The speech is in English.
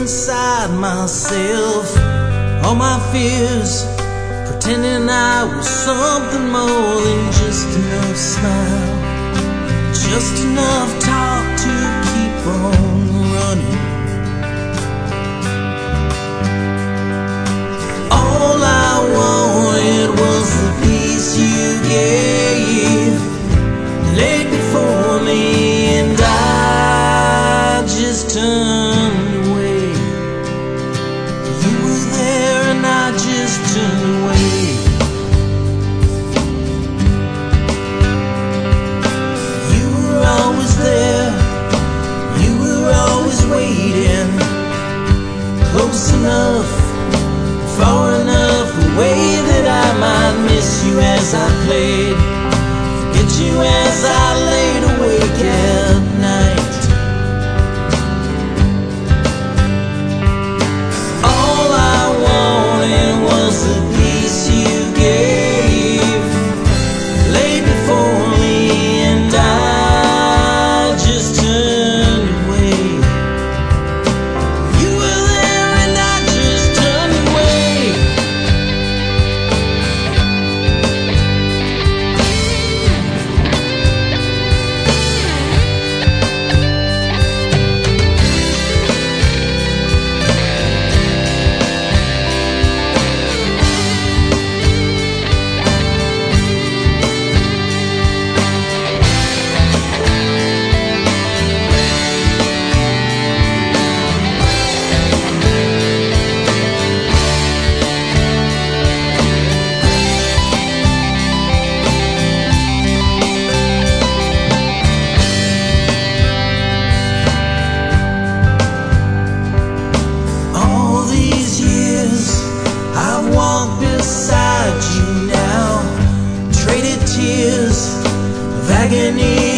inside myself all my fears, pretending I was something more than just enough smile, just enough talk to keep on running. All I wanted was the peace you gave, laid before me, and I just turned away. You were there and I just turned away. You were always there, you were always waiting, close enough, far enough away that I might miss you as I played, forget you as I laid awake at night. All I wanted was the peace you gave, laid before me, and I just turned away. You were there and I just turned away. All these years I've walked beside you now, traded tears of agony